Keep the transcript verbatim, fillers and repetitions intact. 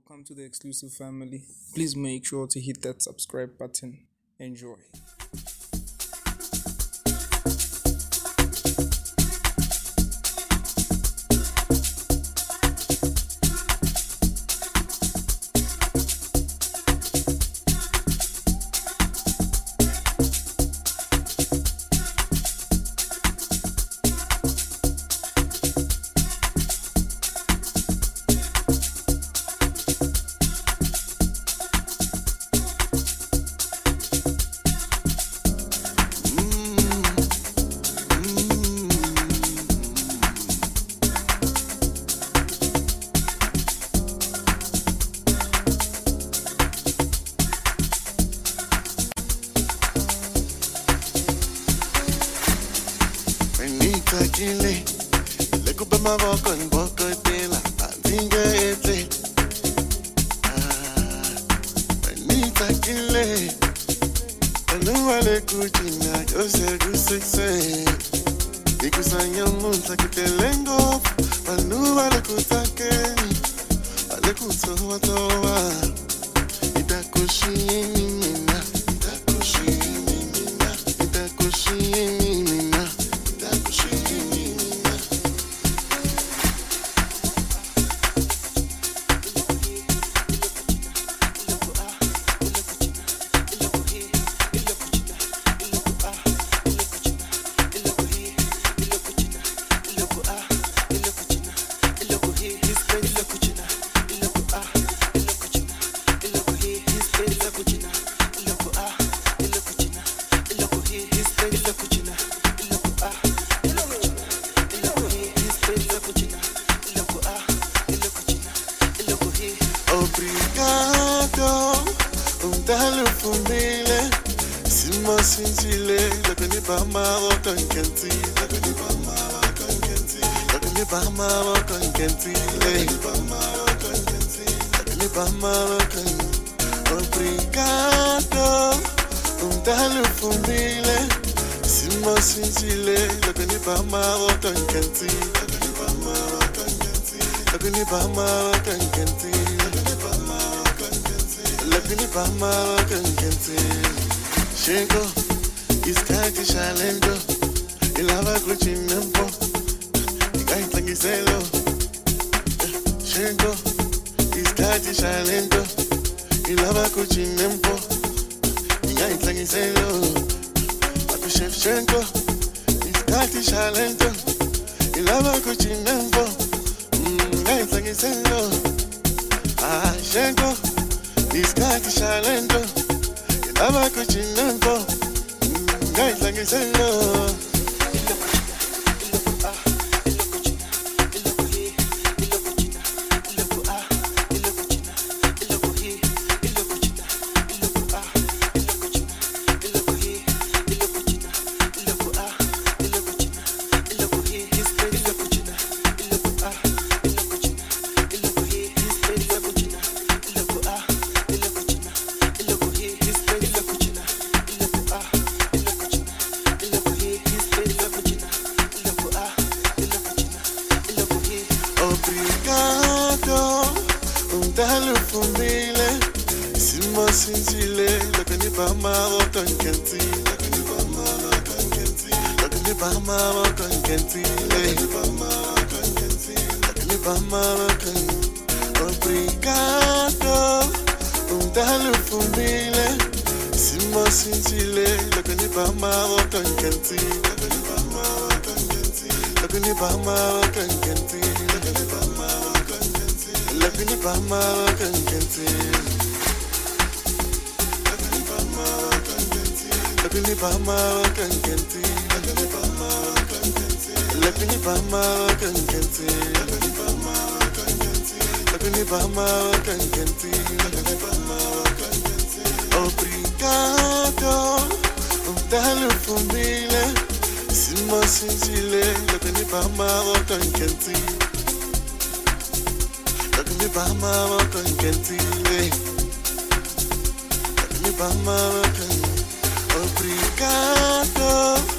Welcome to the exclusive family. Please make sure to hit that subscribe button. Enjoy. Takile, le kupa mavoko nboko tela, andinga ete. Ah, ni takile, anuwa le kuchina, yose gusekse. Ikusanya munta kitelengo, anuwa le kutakeni, ale kutowa towa. Itakushi nina, itakushi nina, itakushi nina. Obrigado, um dalo fumile, simo sinjile, lakoni bama wakankanti, lakoni bama wakankanti, lakoni bama wakankanti, lakoni bama wakankanti, lakoni bama wakankanti. Obrigado, um dalo fumile, simo sinjile, lakoni bama wakankanti, lakoni bama wakankanti, lakoni bama wakankanti. Lakini bama wakankanti. Shenko, iskati shalendo, ilava kuchinempo, ikaitlangiselo. Shenko, iskati shalendo, ilava kuchinempo, ikaitlangiselo. Aku Shevchenko, iskati shalendo, ilava kuchinempo, ikaitlangiselo. Ah, Shenko. Iskati shalendo, ilava kuchinempo, ngaitlangiselo. Obrigado, um dalo fumile, simo sinjile, lakoni bama wakankanti, lakoni bama wakankanti, lakoni bama wakankanti, lakoni bama wakankanti, lakoni bama wakankanti. Obrigado, um dalo fumile, simo sinjile, lakoni bama wakankanti, lakoni bama wakankanti, lakoni bama wakankanti. Lakini bama wakankanti. Lakini bama wakankanti. Lakini bama wakankanti. Lakini bama wakankanti. Lakini bama wakankanti. Lakini bama wakankanti. Lakini bama wakankanti. Lakini bama wakankanti. Obrigado, um dalo fumile, simo sinjile, lakini bama wakankanti. Lakini bama wakankanti, lakini bama wakankanti. Obrigado.